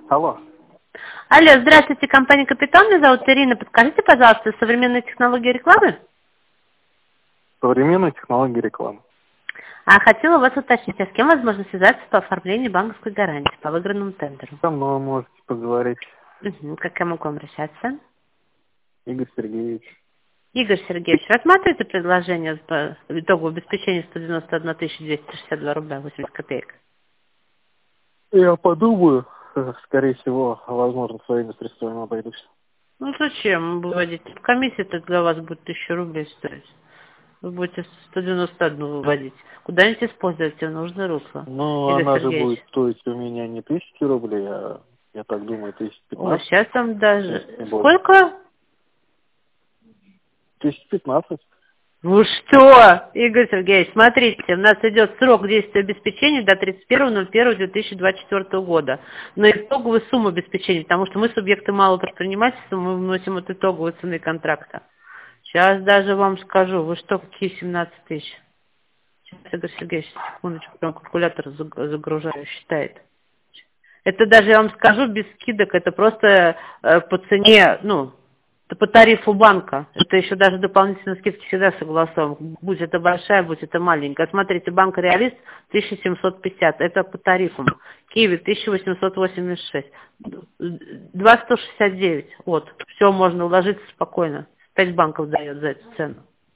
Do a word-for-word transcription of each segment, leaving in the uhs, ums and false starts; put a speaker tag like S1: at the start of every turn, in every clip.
S1: Алло.
S2: Алло, здравствуйте, компания «Капитал». Меня зовут Ирина. Подскажите, пожалуйста, современные технологии рекламы?
S1: Современные технологии рекламы.
S2: А хотела вас уточнить, а с кем возможно связаться по оформлению банковской гарантии по выигранному тендеру?
S1: Со мной можете поговорить.
S2: Угу. Как я могу обращаться?
S1: Игорь Сергеевич.
S2: Игорь Сергеевич, рассматриваете предложение по итоговому обеспечению сто девяносто одна тысяча двести шестьдесят два рубля восемьдесят копеек?
S1: Я подумаю. Э, Скорее всего, возможно, своими средствами обойдусь.
S2: Ну зачем выводить? Комиссия-то для вас будет тысяча рублей стоить. Вы будете сто девяносто одну выводить. Куда-нибудь используйте в нужное русло.
S1: Но
S2: Игорь
S1: она же
S2: Сергеевич.
S1: будет стоить у меня не тысячу рублей, а, я так думаю, тысяч
S2: О,
S1: пятнадцать.
S2: сейчас там даже...
S1: Если не больше.
S2: Сколько?
S1: Тысяч пятнадцать.
S2: Ну что, Игорь Сергеевич, смотрите, у нас идет срок действия обеспечения до тридцать первого ноль первого две тысячи двадцать четвёртого года. На итоговую сумму обеспечения, потому что мы субъекты малого предпринимательства, мы вносим от итоговой цены контракта. Сейчас даже вам скажу, вы что, какие семнадцать тысяч? Сейчас, Игорь Сергеевич, секундочку, прям калькулятор заг- загружаю, считает. Это даже, я вам скажу, без скидок, это просто э, по цене, ну, это по тарифу банка. Это еще даже дополнительные скидки всегда согласованы. Будь это большая, будь это маленькая. Смотрите, банк Реалист тысяча семьсот пятьдесят, это по тарифам. Киви тысяча восемьсот восемьдесят шесть. два тысячи сто шестьдесят девять. Вот. Все можно уложиться спокойно. Пять банков дает за эту цену.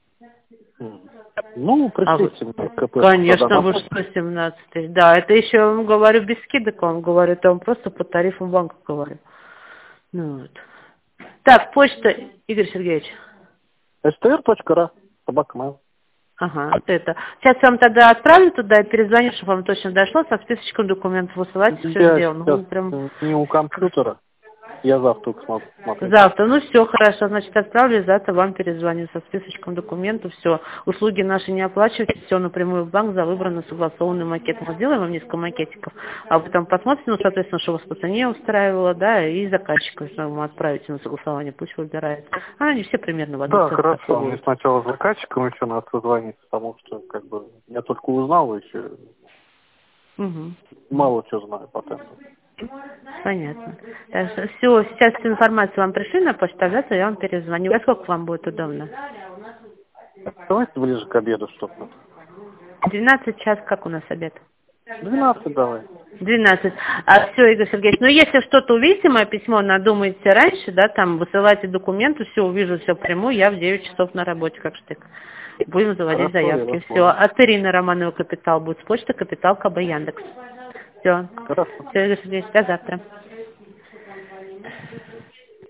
S1: Ну,
S2: А вы...
S1: пришлите мне КП.
S2: Конечно, вы что, семнадцать тысяч. Да, это еще, я вам говорю, без скидок вам говорю, это вам просто по тарифам банка говорю. Ну вот. Так, почта, Игорь Сергеевич.
S1: str.ra, собака mail.
S2: Ага, вот это. Сейчас я вам тогда отправлю туда и перезвоню, чтобы вам точно дошло, со списочком документов высылать, все
S1: Я
S2: сделано.
S1: сейчас
S2: Ну, прям...
S1: не у компьютера. Я завтра только смогу смотреть.
S2: Завтра, ну все, хорошо, значит, отправлю, завтра вам перезвоню со списочком документов, все. Услуги наши не оплачивайте, все напрямую в банк за выбранный согласованный макет. Мы сделаем вам несколько макетиков, а вы там посмотрите, ну, соответственно, что вас по цене устраивало, да, и заказчика, если вы отправите на согласование, пусть выбирает. А они все примерно в одну
S1: Да,
S2: цену
S1: хорошо. Мне
S2: будут.
S1: сначала с заказчиком еще надо созвониться, потому что, как бы, я только узнал еще,
S2: Угу.
S1: мало чего знаю по тендеру.
S2: Понятно. Так что все, сейчас всю информацию вам пришли на почту, а завтра я вам перезвоню. Во сколько вам будет удобно?
S1: Давайте ближе к обеду что-то.
S2: двенадцать час, как у нас обед?
S1: двенадцать давай.
S2: двенадцать. А все, Игорь Сергеевич, ну если что-то увидите, мое письмо, надумаете раньше, да, там, высылайте документы, все, увижу, все приму, я в девять часов на работе, как штык. Будем заводить
S1: Хорошо, я
S2: заявки.
S1: вас
S2: Все,
S1: понял.
S2: от Ирины Романова Капитал будет с почты Капитал КБ Яндекс. Все.
S1: Хорошо.
S2: Все, Игорь Сергеевич, до завтра.